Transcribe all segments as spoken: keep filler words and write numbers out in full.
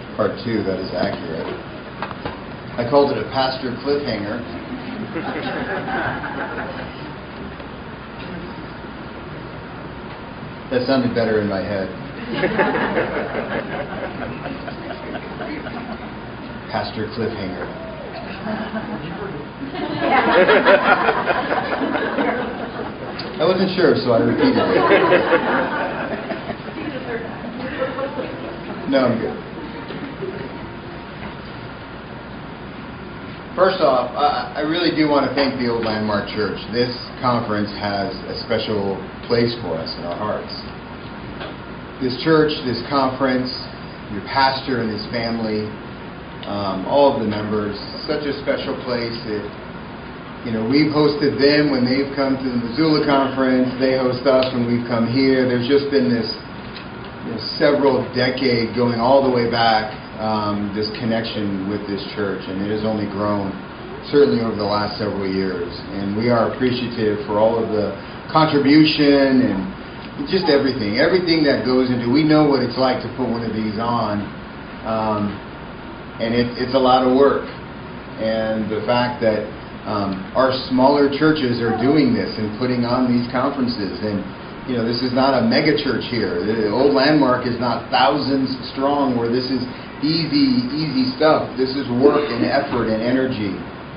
part two, that is accurate. I called it a pastor cliffhanger. That sounded better in my head. Pastor cliffhanger. I wasn't sure, so I repeated it. No, I'm good. First off, I, I really do want to thank the Old Landmark Church. This conference has a special place for us in our hearts. This church, this conference, your pastor and his family, um, all of the members, such a special place that, you know, we've hosted them when they've come to the Missoula conference. They host us when we've come here. There's just been this, you know, several decade going all the way back, um, this connection with this church, and it has only grown certainly over the last several years. And we are appreciative for all of the contribution and just everything, everything that goes into. We know what it's like to put one of these on, um, and it, it's a lot of work. And the fact that um, our smaller churches are doing this and putting on these conferences, and you know, this is not a mega church here. The Old Landmark is not thousands strong, where this is easy, easy stuff. This is work and effort and energy.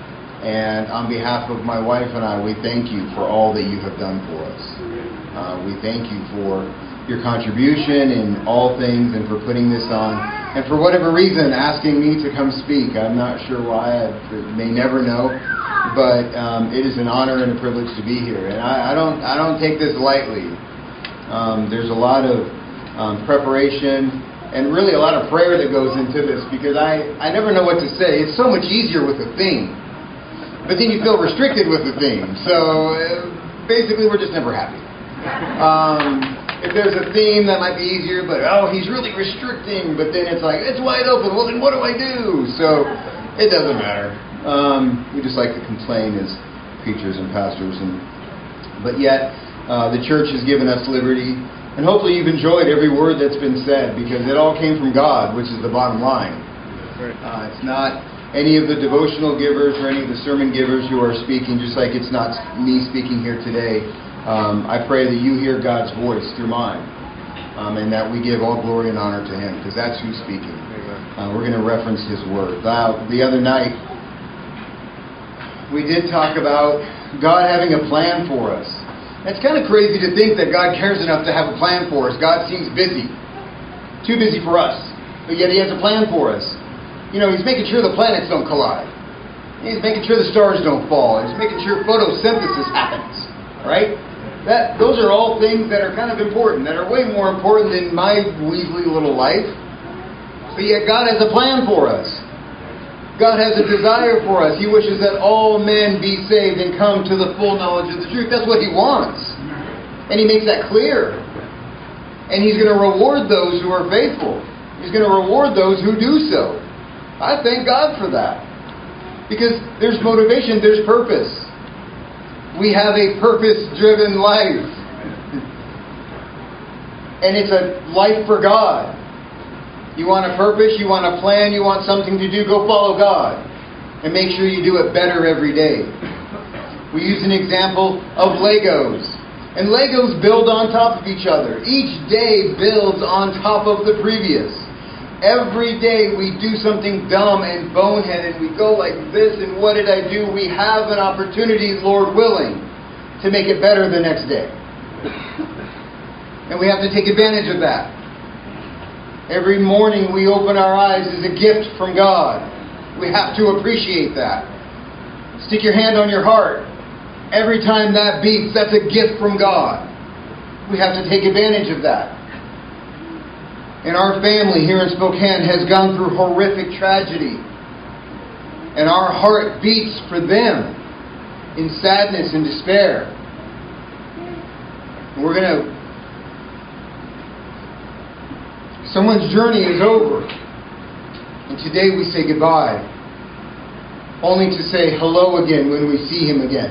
And on behalf of my wife and I, we thank you for all that you have done for us. Uh, we thank you for your contribution in all things and for putting this on. And for whatever reason, asking me to come speak. I'm not sure why. I may never know. But um, it is an honor and a privilege to be here. And I, I don't I don't take this lightly. Um, there's a lot of um, preparation and really a lot of prayer that goes into this, because I, I never know what to say. It's so much easier with a theme. But then you feel restricted with the theme. So uh, basically we're just never happy. Um, if there's a theme that might be easier, but oh, he's really restricting, but then it's like, it's wide open, well then what do I do? So it doesn't matter. Um, we just like to complain as preachers and pastors, and but yet uh, the church has given us liberty, and hopefully you've enjoyed every word that's been said, because it all came from God, which is the bottom line. Uh, it's not any of the devotional givers or any of the sermon givers who are speaking, just like it's not me speaking here today. Um, I pray that you hear God's voice through mine, um, and that we give all glory and honor to Him, because that's who's speaking. Uh, we're going to reference His Word. Now, the other night, we did talk about God having a plan for us. It's kind of crazy to think that God cares enough to have a plan for us. God seems busy. Too busy for us. But yet He has a plan for us. You know, He's making sure the planets don't collide. He's making sure the stars don't fall. He's making sure photosynthesis happens. Right? That those are all things that are kind of important, that are way more important than my weaselly little life. But yet God has a plan for us. God has a desire for us. He wishes that all men be saved and come to the full knowledge of the truth. That's what He wants. And He makes that clear. And He's going to reward those who are faithful. He's going to reward those who do so. I thank God for that. Because there's motivation, there's purpose. We have a purpose-driven life. And it's a life for God. You want a purpose, you want a plan, you want something to do, go follow God. And make sure you do it better every day. We use an example of Legos. And Legos build on top of each other. Each day builds on top of the previous. Every day we do something dumb and boneheaded. We go like this, and what did I do? We have an opportunity, Lord willing, to make it better the next day. And we have to take advantage of that. Every morning we open our eyes as a gift from God. We have to appreciate that. Stick your hand on your heart. Every time that beats, that's a gift from God. We have to take advantage of that. And our family here in Spokane has gone through horrific tragedy. And our heart beats for them in sadness and despair. And we're going to... Someone's journey is over. And today we say goodbye. Only to say hello again when we see him again.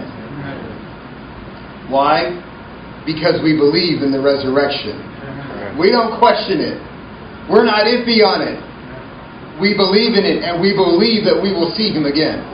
Why? Because we believe in the resurrection. We don't question it. We're not iffy on it. we believe in it, and we believe that we will see Him again.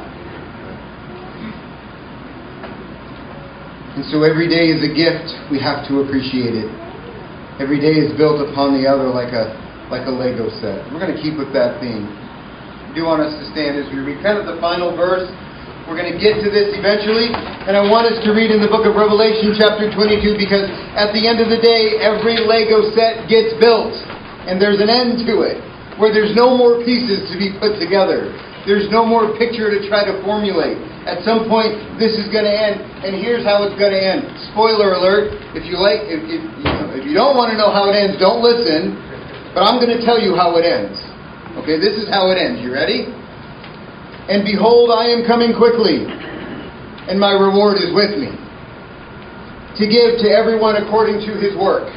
And so every day is a gift. We have to appreciate it. Every day is built upon the other like a like a Lego set. We're going to keep with that theme. I do want us to stand as we read kind of the final verse. We're going to get to this eventually. And I want us to read in the book of Revelation chapter twenty-two, because at the end of the day, every Lego set gets built. And there's an end to it, where there's no more pieces to be put together. There's no more picture to try to formulate. At some point, this is going to end, and here's how it's going to end. Spoiler alert, if you like, if, if, you know, if you don't want to know how it ends, don't listen, but I'm going to tell you how it ends. Okay, this is how it ends. You ready? And behold, I am coming quickly, and my reward is with me, to give to everyone according to his work.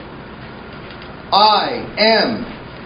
I am.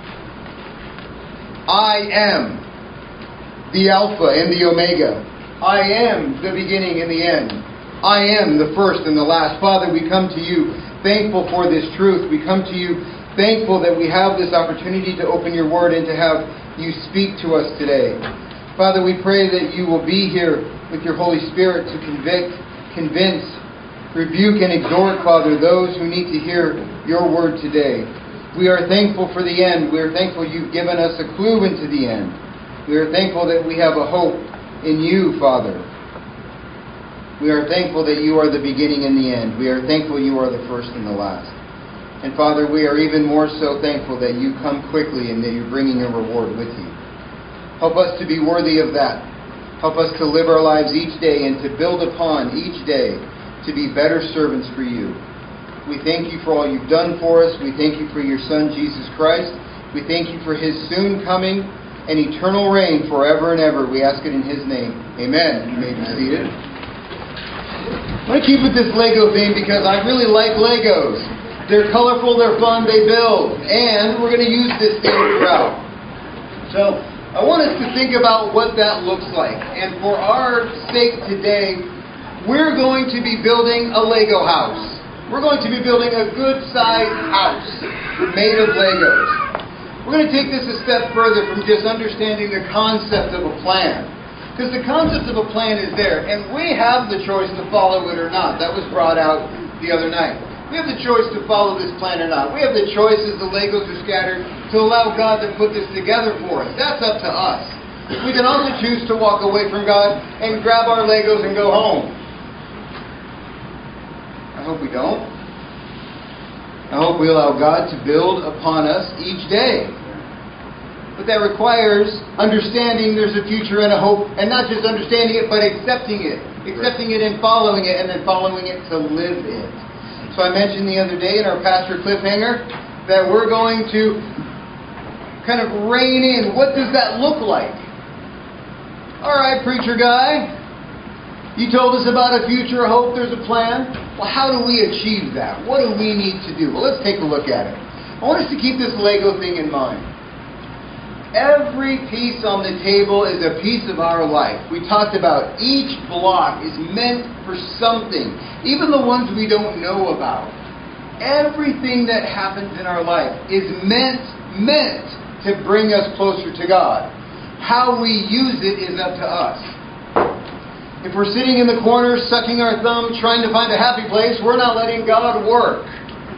I am the Alpha and the Omega. I am the beginning and the end. I am the first and the last. Father, we come to you thankful for this truth. We come to you thankful that we have this opportunity to open your word and to have you speak to us today. Father, we pray that you will be here with your Holy Spirit to convict, convince, rebuke, and exhort, Father, those who need to hear your word today. We are thankful for the end. We are thankful you've given us a clue into the end. We are thankful that we have a hope in you, Father. We are thankful that you are the beginning and the end. We are thankful you are the first and the last. And Father, we are even more so thankful that you come quickly and that you're bringing a reward with you. Help us to be worthy of that. Help us to live our lives each day and to build upon each day to be better servants for you. We thank you for all you've done for us. We thank you for your Son, Jesus Christ. We thank you for His soon coming and eternal reign forever and ever. We ask it in His name. Amen. You may be seated. I'm going to keep with this Lego theme because I really like Legos. They're colorful, they're fun, they build. And we're going to use this theme throughout. So I want us to think about what that looks like. And for our sake today, we're going to be building a Lego house. We're going to be building a good-sized house made of Legos. We're going to take this a step further from just understanding the concept of a plan. Because the concept of a plan is there, and we have the choice to follow it or not. That was brought out the other night. We have the choice to follow this plan or not. We have the choice as the Legos are scattered to allow God to put this together for us. That's up to us. We can also choose to walk away from God and grab our Legos and go home. I hope we don't. I hope we allow God to build upon us each day. But that requires understanding there's a future and a hope, and not just understanding it, but accepting it. Accepting it and following it, and then following it to live it. So I mentioned the other day in our Pastor Cliffhanger that we're going to kind of rein in. What does that look like? All right, preacher guy. You told us about a future, a hope, there's a plan. Well, how do we achieve that? What do we need to do? Well, let's take a look at it. I want us to keep this Lego thing in mind. Every piece on the table is a piece of our life. We talked about each block is meant for something, even the ones we don't know about. Everything that happens in our life is meant, meant to bring us closer to God. How we use it is up to us. If we're sitting in the corner, sucking our thumb, trying to find a happy place, we're not letting God work.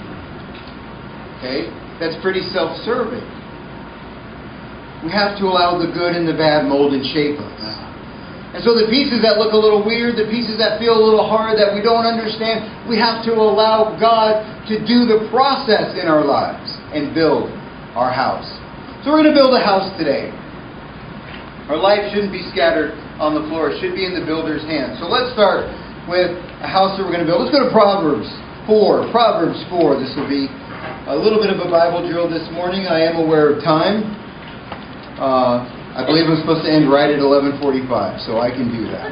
Okay? That's pretty self-serving. We have to allow the good and the bad mold and shape us. And so the pieces that look a little weird, the pieces that feel a little hard, that we don't understand, we have to allow God to do the process in our lives and build our house. So we're going to build a house today. Our life shouldn't be scattered on the floor. It should be in the builder's hands. So let's start with a house that we're going to build. Let's go to Proverbs four. Proverbs four. This will be a little bit of a Bible drill this morning. I am aware of time. Uh, I believe I'm supposed to end right at eleven forty-five, so I can do that.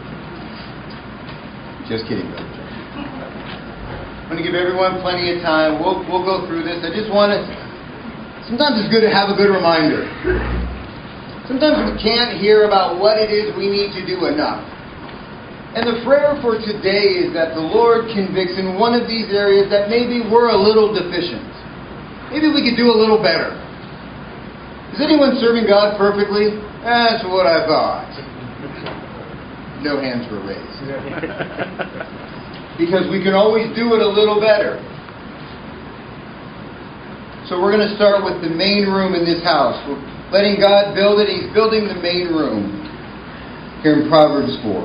Just kidding, brother. I'm going to give everyone plenty of time. We'll we'll go through this. I just want to... Sometimes it's good to have a good reminder. Sometimes we can't hear about what it is we need to do enough. And the prayer for today is that the Lord convicts in one of these areas that maybe we're a little deficient. Maybe we could do a little better. Is anyone serving God perfectly? That's what I thought. No hands were raised. Because we can always do it a little better. So we're going to start with the main room in this house. We're letting God build it. He's building the main room here in Proverbs four.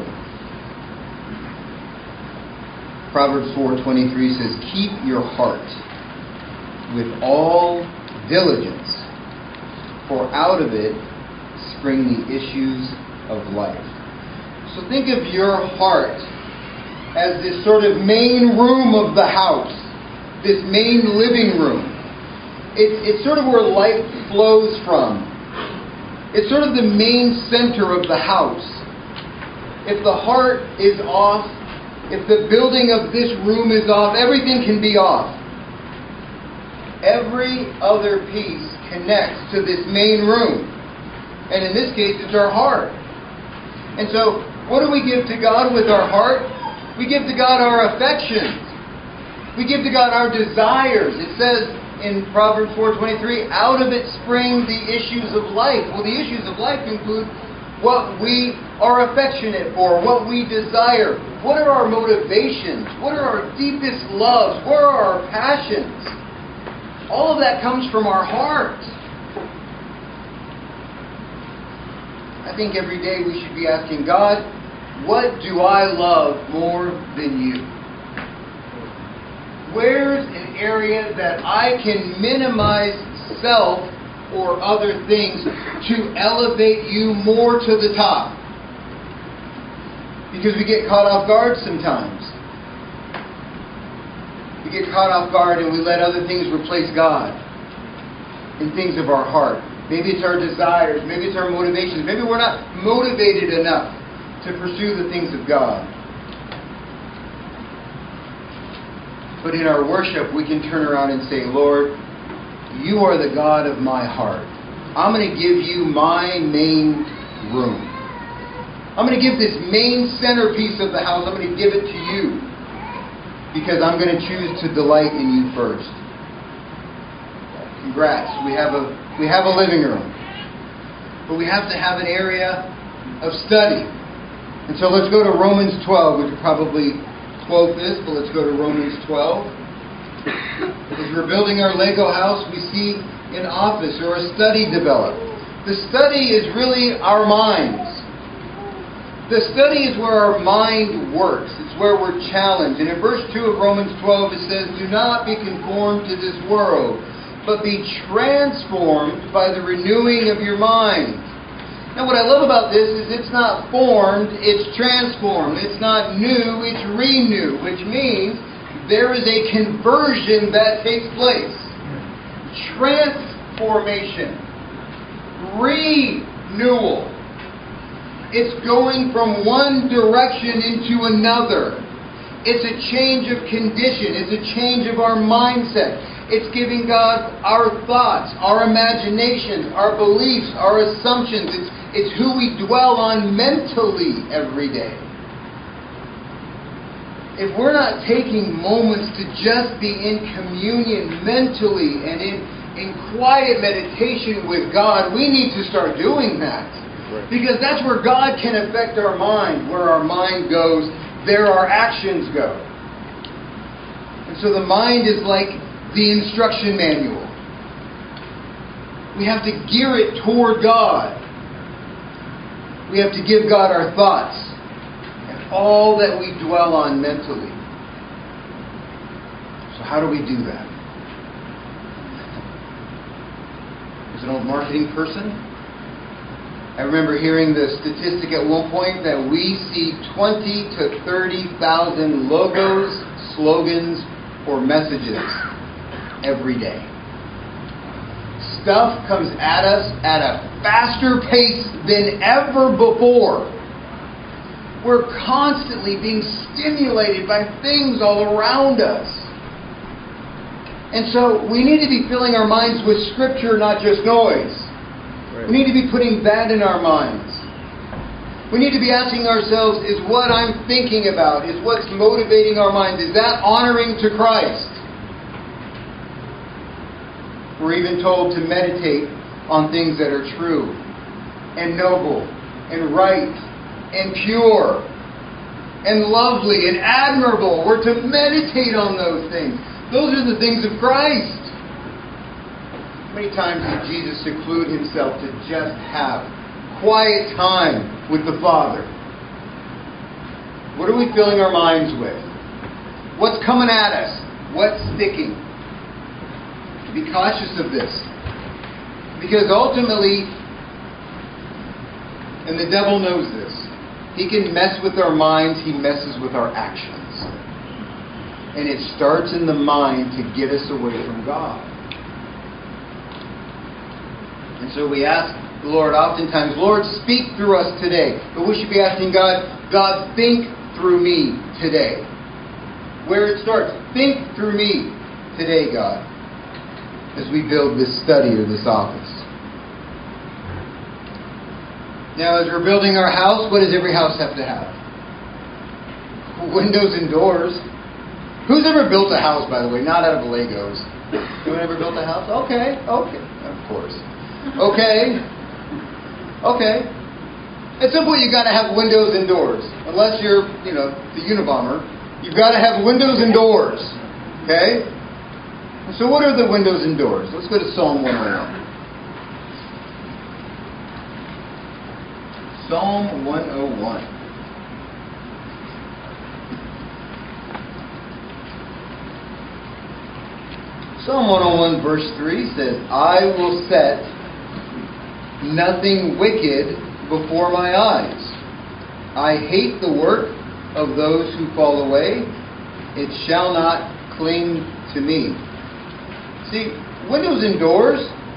Proverbs four twenty-three says, "Keep your heart with all diligence, for out of it spring the issues of life." So think of your heart as this sort of main room of the house, this main living room. It's, it's sort of where life flows from. It's sort of the main center of the house. If the heart is off, if the building of this room is off, everything can be off. Every other piece connects to this main room. And in this case, it's our heart. And so, what do we give to God with our heart? We give to God our affections. We give to God our desires. It says in Proverbs four twenty-three, "Out of it spring the issues of life." Well, the issues of life include what we are affectionate for, what we desire. What are our motivations? What are our deepest loves? What are our passions? All of that comes from our heart. I think every day we should be asking God, what do I love more than you? Where's an area that I can minimize self or other things to elevate you more to the top? Because we get caught off guard sometimes. We get caught off guard and we let other things replace God in things of our heart. Maybe it's our desires. Maybe it's our motivations. Maybe we're not motivated enough to pursue the things of God. But in our worship, we can turn around and say, "Lord, you are the God of my heart. I'm going to give you my main room. I'm going to give this main centerpiece of the house, I'm going to give it to you. Because I'm going to choose to delight in you first." Congrats. We have a we have a living room. But we have to have an area of study. And so let's go to Romans twelve. We could probably quote this, but let's go to Romans twelve. As we're building our Lego house, we see an office or a study develop. The study is really our minds. The study is where our mind works. It's where we're challenged. And in verse two of Romans twelve it says, "Do not be conformed to this world, but be transformed by the renewing of your mind." Now what I love about this is it's not formed, it's transformed. It's not new, it's renew, which means there is a conversion that takes place. Transformation. Renewal. It's going from one direction into another. It's a change of condition. It's a change of our mindset. It's giving God our thoughts, our imaginations, our beliefs, our assumptions. It's, it's who we dwell on mentally every day. If we're not taking moments to just be in communion mentally and in, in quiet meditation with God, we need to start doing that. Because that's where God can affect our mind. Where our mind goes, there our actions go. And so the mind is like the instruction manual. We have to gear it toward God. We have to give God our thoughts and all that we dwell on mentally. So how do we do that? As an old marketing person, I remember hearing the statistic at one point that we see twenty to thirty thousand logos, slogans, or messages every day. Stuff comes at us at a faster pace than ever before. We're constantly being stimulated by things all around us. And so we need to be filling our minds with Scripture, not just noise. We need to be putting that in our minds. We need to be asking ourselves, is what I'm thinking about, is what's motivating our minds, is that honoring to Christ? We're even told to meditate on things that are true and noble and right and pure and lovely and admirable. We're to meditate on those things. Those are the things of Christ. How many times did Jesus seclude himself to just have quiet time with the Father? What are we filling our minds with? What's coming at us? What's sticking? Be cautious of this. Because ultimately, and the devil knows this, he can mess with our minds, he messes with our actions. And it starts in the mind to get us away from God. And so we ask the Lord oftentimes, Lord, speak through us today. But we should be asking God, God, think through me today. Where it starts, think through me today, God, as we build this study or this office. Now, as we're building our house, what does every house have to have? Windows and doors. Who's ever built a house, by the way? Not out of Legos. Anyone ever built a house? Okay, okay, of course. Okay, okay. It's simple. You got to have windows and doors. Unless you're, you know, the Unabomber, you've got to have windows and doors. Okay. So, what are the windows and doors? Let's go to Psalm one oh one. Psalm one oh one. Psalm one oh one verse three says, I will set nothing wicked before my eyes. I hate the work of those who fall away. It shall not cling to me. See, windows and doors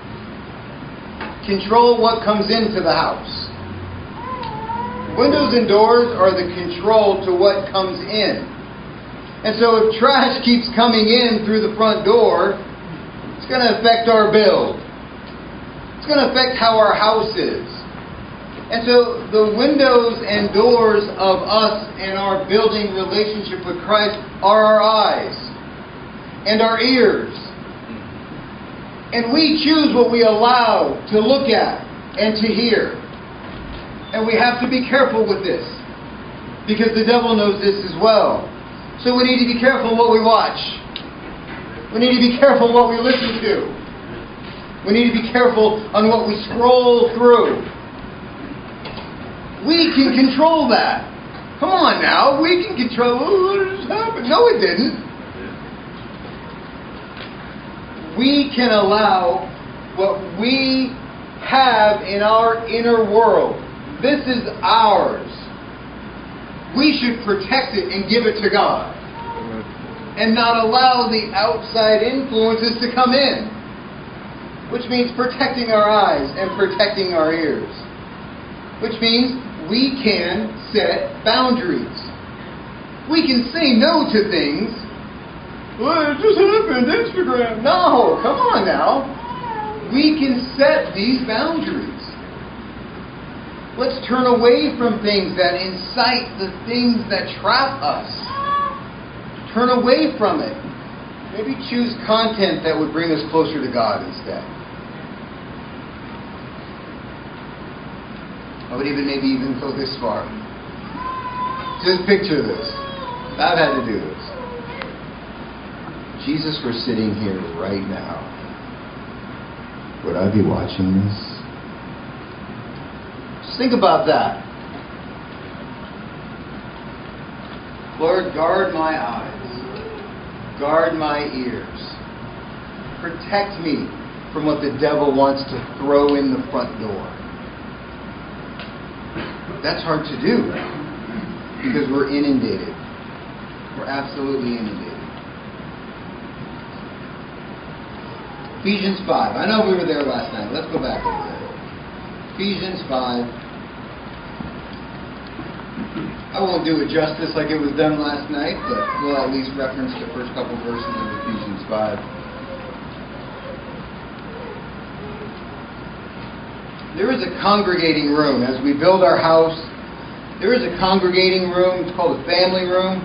control what comes into the house. Windows and doors are the control to what comes in. And so if trash keeps coming in through the front door, it's going to affect our build. It's going to affect how our house is. And so the windows and doors of us and our building relationship with Christ are our eyes and our ears. And we choose what we allow to look at and to hear. And we have to be careful with this, because the devil knows this as well. So we need to be careful what we watch. We need to be careful what we listen to. We need to be careful on what we scroll through. We can control that. Come on now, we can control, oh, what just happened? No, it didn't. We can allow what we have in our inner world. This is ours. We should protect it and give it to God. And not allow the outside influences to come in. Which means protecting our eyes and protecting our ears. Which means we can set boundaries. We can say no to things. Well, it just happened, Instagram. No, come on now. We can set these boundaries. Let's turn away from things that incite the things that trap us. Turn away from it. Maybe choose content that would bring us closer to God instead. I would even maybe even go this far. Just picture this. I've had to do this. Jesus were sitting here right now. Would I be watching this? Just think about that. Lord, guard my eyes. Guard my ears. Protect me from what the devil wants to throw in the front door. That's hard to do because we're inundated. We're absolutely inundated. Ephesians five. I know we were there last night. Let's go back over there. Ephesians five. I won't do it justice like it was done last night, but we'll at least reference the first couple verses of Ephesians five. There is a congregating room. As we build our house, there is a congregating room. It's called a family room.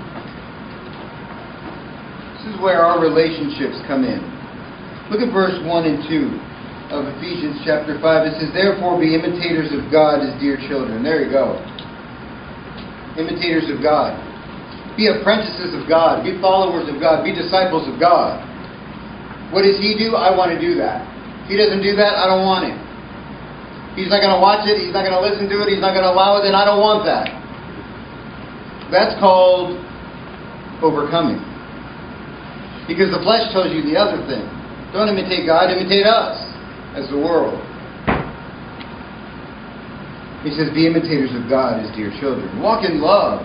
This is where our relationships come in. Look at verse one and two. of Ephesians chapter five. It says, therefore be imitators of God as dear children. There you go. Imitators of God. Be apprentices of God. Be followers of God. Be disciples of God. What does He do? I want to do that. If He doesn't do that, I don't want Him. He's not going to watch it. He's not going to listen to it. He's not going to allow it. And I don't want that. That's called overcoming. Because the flesh tells you the other thing. Don't imitate God, imitate us as the world. He says, be imitators of God as dear children. Walk in love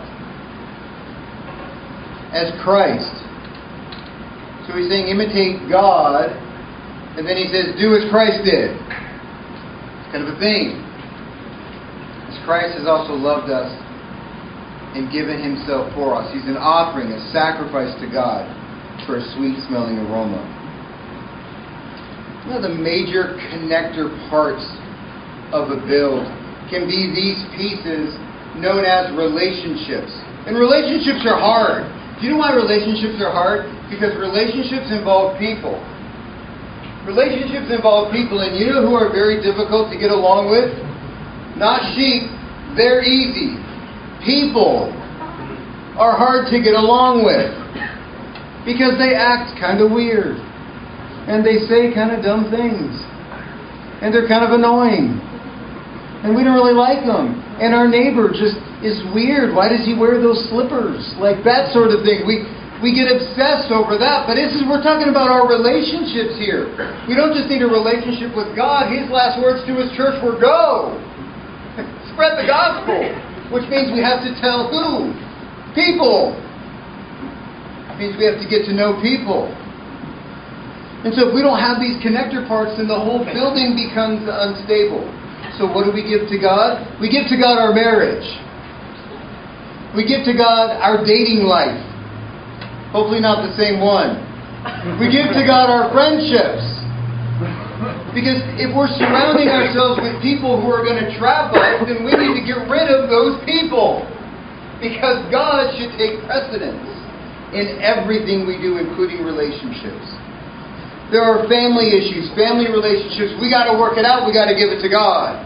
as Christ. So he's saying imitate God, and then he says do as Christ did. It's kind of a theme. As Christ has also loved us and given Himself for us. He's an offering, a sacrifice to God for a sweet-smelling aroma. One of the major connector parts of a build can be these pieces known as relationships. And relationships are hard. Do you know why relationships are hard? Because relationships involve people. Relationships involve people, and you know who are very difficult to get along with? Not sheep. They're easy. People are hard to get along with because they act kind of weird and they say kind of dumb things and they're kind of annoying and we don't really like them, and our neighbor just is weird. Why does he wear those slippers? Like that sort of thing. We we get obsessed over that, but this is we're talking about our relationships here. We don't just need a relationship with God. His last words to His church were go. Spread the gospel. Which means we have to tell who? People. It means we have to get to know people. And so if we don't have these connector parts, then the whole building becomes unstable. So what do we give to God? We give to God our marriage. We give to God our dating life. Hopefully not the same one. We give to God our friendships. Because if we're surrounding ourselves with people who are going to trap us, then we need to get rid of those people. Because God should take precedence in everything we do, including relationships. There are family issues, family relationships. We got to work it out. We got to give it to God.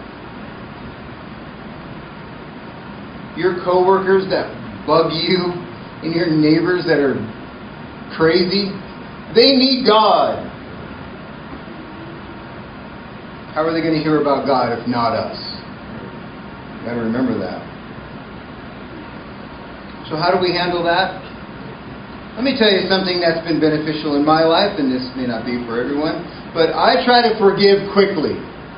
Your coworkers that bug you and your neighbors that are crazy, they need God. How are they going to hear about God if not us? You've got to remember that. So how do we handle that? Let me tell you something that's been beneficial in my life, and this may not be for everyone, but I try to forgive quickly.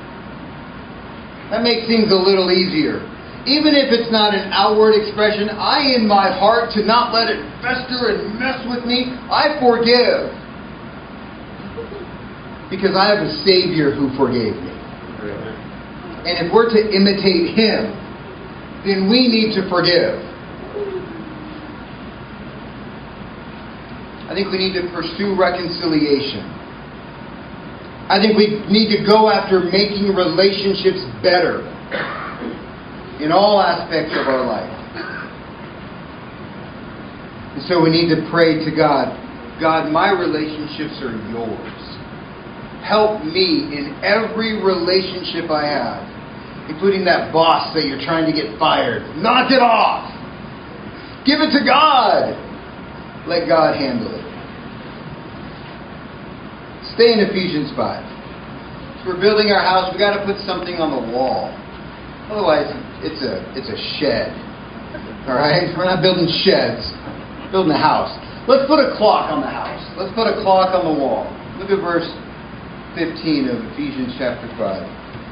That makes things a little easier. Even if it's not an outward expression, I in my heart, to not let it fester and mess with me, I forgive. Because I have a Savior who forgave me. And if we're to imitate Him, then we need to forgive. I think we need to pursue reconciliation. I think we need to go after making relationships better in all aspects of our life. And so we need to pray to God, God, my relationships are yours. Help me in every relationship I have, including that boss that you're trying to get fired. Knock it off! Give it to God! Let God handle it. Stay in Ephesians five. So we're building our house. We've got to put something on the wall. Otherwise, it's a it's a shed. Alright? We're not building sheds. We're building a house. Let's put a clock on the house. Let's put a clock on the wall. Look at verse fifteen of Ephesians chapter five.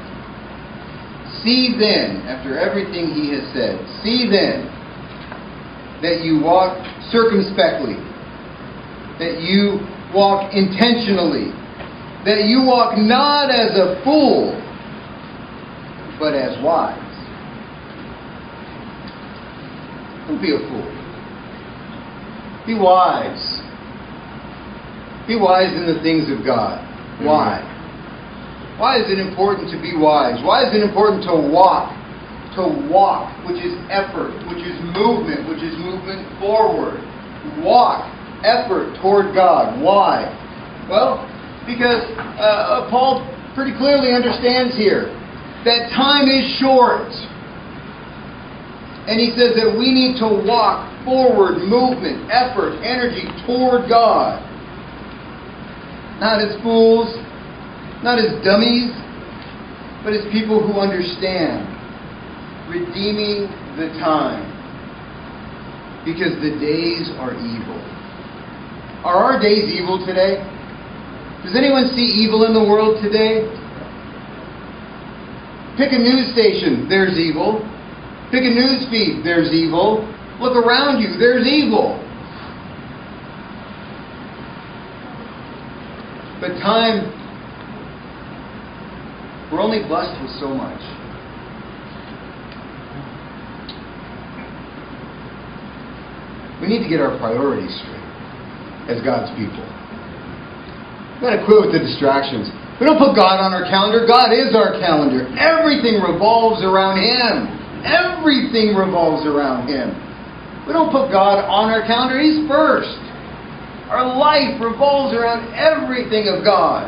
See then, after everything he has said, see then that you walk circumspectly, that you walk intentionally, that you walk not as a fool, but as wise. Don't be a fool. Be wise. Be wise in the things of God. Why? Why is it important to be wise? Why is it important to walk? To walk, which is effort, which is movement, which is movement forward. Walk, effort toward God. Why? Well, because uh, Paul pretty clearly understands here that time is short. And he says that we need to walk forward, movement, effort, energy toward God. Not as fools, not as dummies, but as people who understand. Redeeming the time. Because the days are evil. Are our days evil today? Does anyone see evil in the world today? Pick a news station, there's evil. Pick a news feed, there's evil. Look around you, there's evil. But time, we're only blessed with so much. We need to get our priorities straight as God's people. We've got to quit with the distractions. We don't put God on our calendar. God is our calendar. Everything revolves around Him. Everything revolves around Him. We don't put God on our calendar. He's first. Our life revolves around everything of God.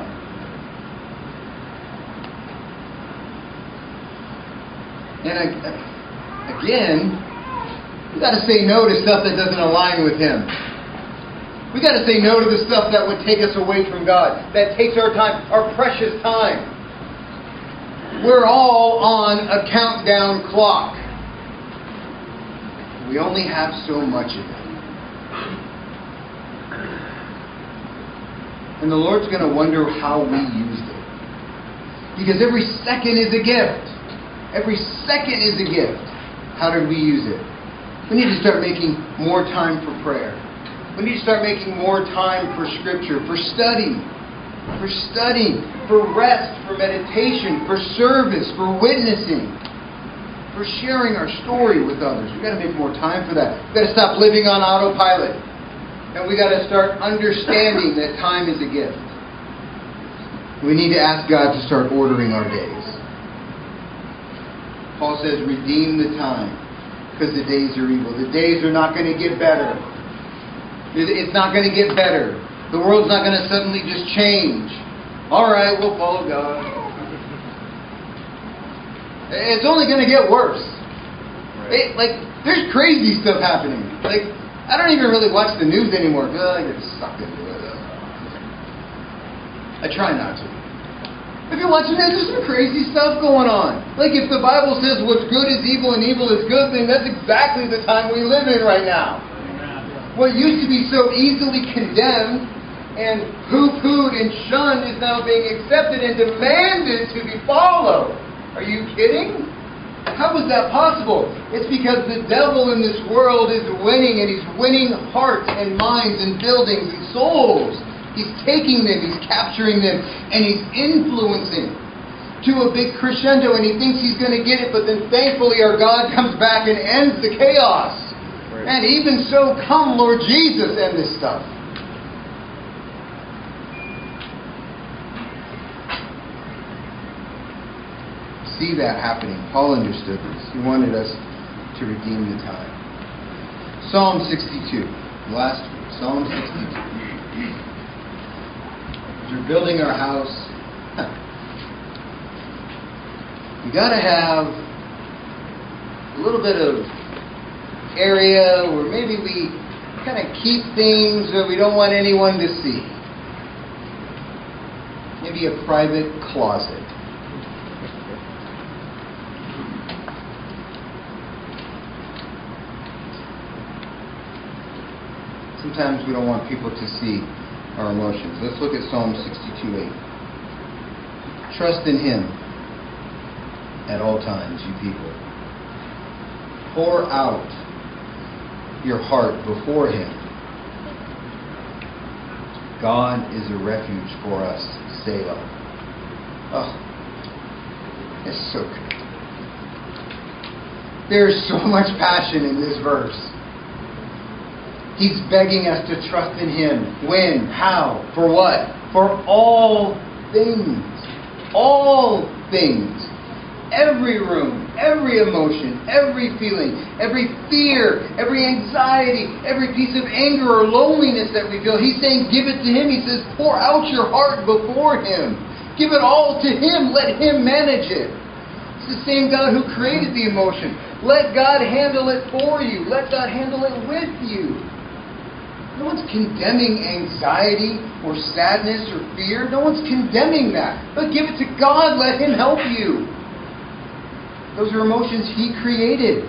And again, we've got to say no to stuff that doesn't align with Him. We've got to say no to the stuff that would take us away from God. That takes our time, our precious time. We're all on a countdown clock. We only have so much of it. And the Lord's going to wonder how we used it. Because every second is a gift. Every second is a gift. How did we use it? We need to start making more time for prayer. We need to start making more time for Scripture, for study, for studying, for rest, for meditation, for service, for witnessing, for sharing our story with others. We've got to make more time for that. We've got to stop living on autopilot. And we've got to start understanding that time is a gift. We need to ask God to start ordering our days. Paul says, redeem the time, because the days are evil. The days are not going to get better. It's not going to get better. The world's not going to suddenly just change. All right, we'll follow God. It's only going to get worse. It, like, there's crazy stuff happening. Like, I don't even really watch the news anymore because I get sucked into it. I try not to. If you're watching this, there's some crazy stuff going on. Like, if the Bible says what's good is evil and evil is good, then that's exactly the time we live in right now. What used to be so easily condemned and poo-pooed and shunned is now being accepted and demanded to be followed. Are you kidding? How is that possible? It's because the devil in this world is winning, and he's winning hearts and minds and buildings and souls. He's taking them, he's capturing them, and he's influencing to a big crescendo, and he thinks he's going to get it, but then thankfully our God comes back and ends the chaos. Right. And even so, come Lord Jesus, end this stuff. See that happening. Paul understood this. He wanted us to redeem the time. Psalm sixty-two. Last week. Psalm sixty-two. As we're building our house, we got to have a little bit of area where maybe we kind of keep things that we don't want anyone to see. Maybe a private closet. Sometimes we don't want people to see our emotions. Let's look at Psalm sixty-two eight. Trust in Him at all times, you people. Pour out your heart before Him. God is a refuge for us. Selah. Oh, it's so good. There's so much passion in this verse. He's begging us to trust in Him. When? How? For what? For all things. All things. Every room, every emotion, every feeling, every fear, every anxiety, every piece of anger or loneliness that we feel. He's saying, give it to Him. He says, pour out your heart before Him. Give it all to Him. Let Him manage it. It's the same God who created the emotion. Let God handle it for you. Let God handle it with you. No one's condemning anxiety or sadness or fear. No one's condemning that. But give it to God. Let Him help you. Those are emotions He created.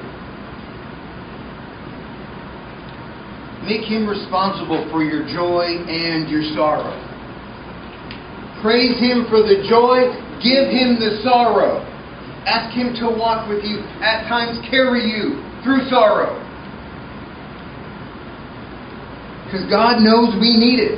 Make Him responsible for your joy and your sorrow. Praise Him for the joy. Give Him the sorrow. Ask Him to walk with you. At times carry you through sorrow. Because God knows we need it.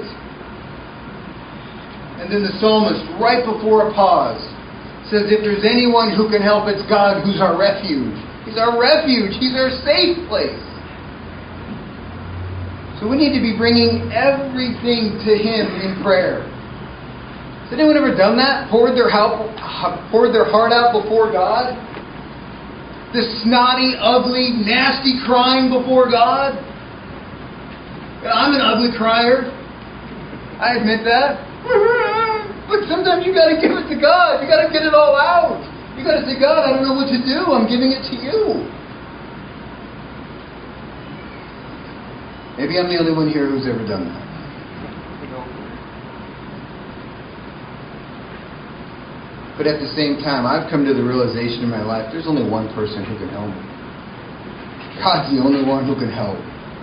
And then the psalmist, right before a pause, says if there's anyone who can help, it's God who's our refuge. He's our refuge. He's our safe place. So we need to be bringing everything to Him in prayer. Has anyone ever done that? Poured their, help, poured their heart out before God? The snotty, ugly, nasty crying before God? I'm an ugly crier. I admit that. But sometimes you got to give it to God. You got to get it all out. You got to say, God, I don't know what to do. I'm giving it to you. Maybe I'm the only one here who's ever done that. But at the same time, I've come to the realization in my life, there's only one person who can help me. God's the only one who can help.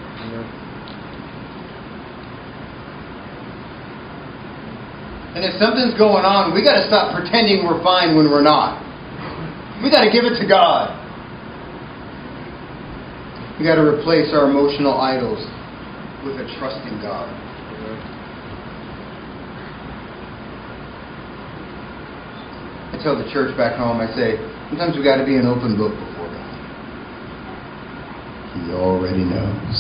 And if something's going on, we got to stop pretending we're fine when we're not. We got to give it to God. We got to replace our emotional idols with a trusting God. I tell the church back home, I say, sometimes we got to be an open book before God. He already knows.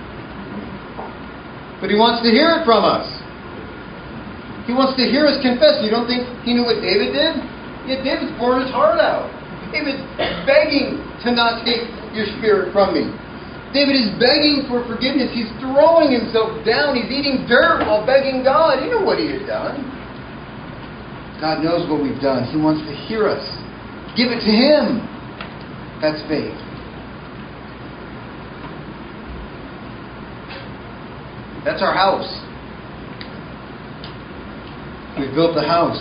But He wants to hear it from us. He wants to hear us confess. You don't think He knew what David did? Yeah, David's pouring his heart out. David's begging to not take your spirit from me. David is begging for forgiveness. He's throwing himself down. He's eating dirt while begging God. You know what he had done. God knows what we've done. He wants to hear us. Give it to Him. That's faith. That's our house. We've built the house.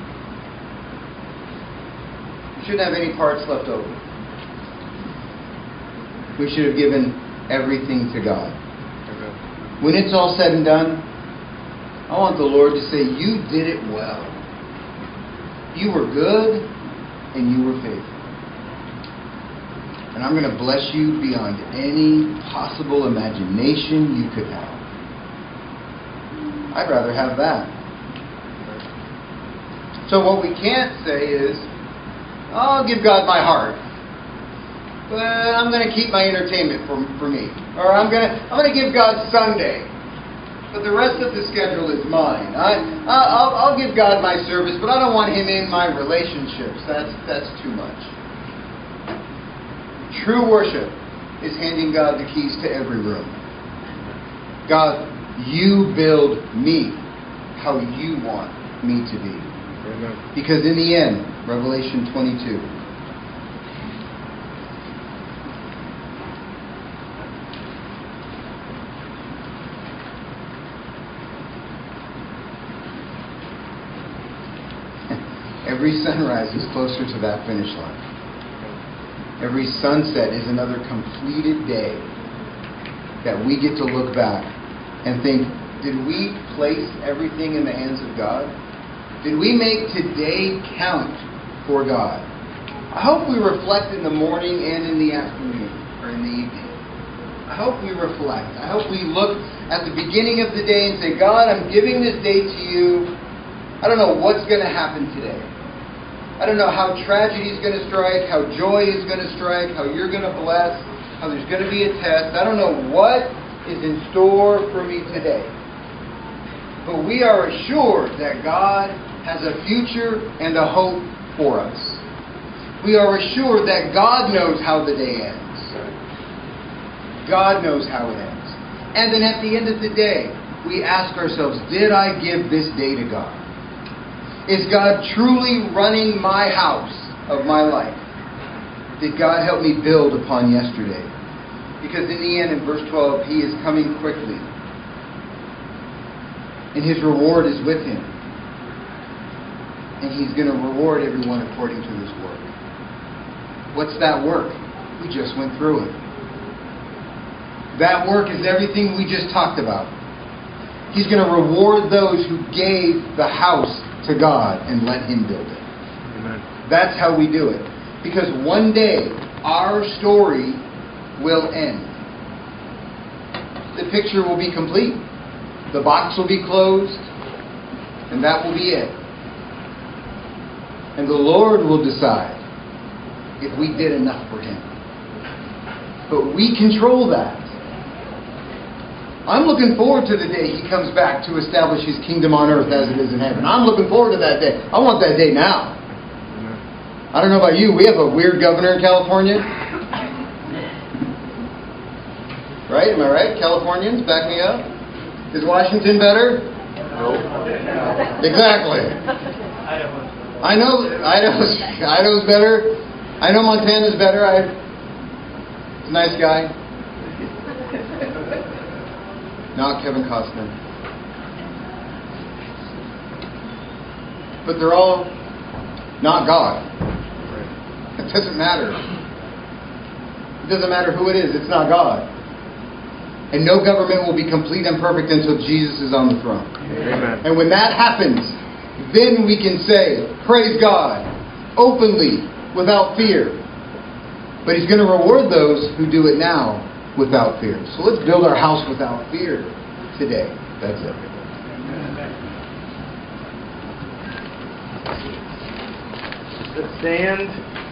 We shouldn't have any parts left over. We should have given everything to God. Okay. When it's all said and done, I want the Lord to say, you did it well. You were good and you were faithful. And I'm going to bless you beyond any possible imagination you could have. I'd rather have that. So what we can't say is, I'll give God my heart, but I'm going to keep my entertainment for, for me. Or I'm going to I'm going to give God Sunday, but the rest of the schedule is mine. I, I'll, I'll give God my service, but I don't want Him in my relationships. That's, that's too much. True worship is handing God the keys to every room. God, you build me how you want me to be. Amen. Because in the end, Revelation twenty-two, every sunrise is closer to that finish line. Every sunset is another completed day that we get to look back and think, did we place everything in the hands of God? Did we make today count for God? I hope we reflect in the morning and in the afternoon, or in the evening. I hope we reflect. I hope we look at the beginning of the day and say, God, I'm giving this day to you. I don't know what's going to happen today. I don't know how tragedy is going to strike, how joy is going to strike, how you're going to bless, how there's going to be a test. I don't know what is in store for me today. But we are assured that God has a future and a hope for us. We are assured that God knows how the day ends. God knows how it ends. And then at the end of the day, we ask ourselves, did I give this day to God? Is God truly running my house of my life? Did God help me build upon yesterday? Because in the end, in verse twelve, He is coming quickly. And His reward is with Him. And He's going to reward everyone according to this work. What's that work? We just went through it. That work is everything we just talked about. He's going to reward those who gave the house to God and let Him build it. Amen. That's how we do it. Because one day, our story will end. The picture will be complete. The box will be closed. And that will be it. And the Lord will decide if we did enough for Him. But we control that. I'm looking forward to the day He comes back to establish His kingdom on earth as it is in heaven. I'm looking forward to that day. I want that day now. Amen. I don't know about you. We have a weird governor in California. Right? Am I right? Californians, back me up. Is Washington better? No. Exactly. I know Idaho's, Idaho's better. I know Montana's better. I, he's a nice guy. Not Kevin Costner. But they're all not God. It doesn't matter. It doesn't matter who it is. It's not God. And no government will be complete and perfect until Jesus is on the throne. Amen. And when that happens, then we can say, praise God, openly, without fear. But He's going to reward those who do it now without fear. So let's build our house without fear today. That's it. Let's stand.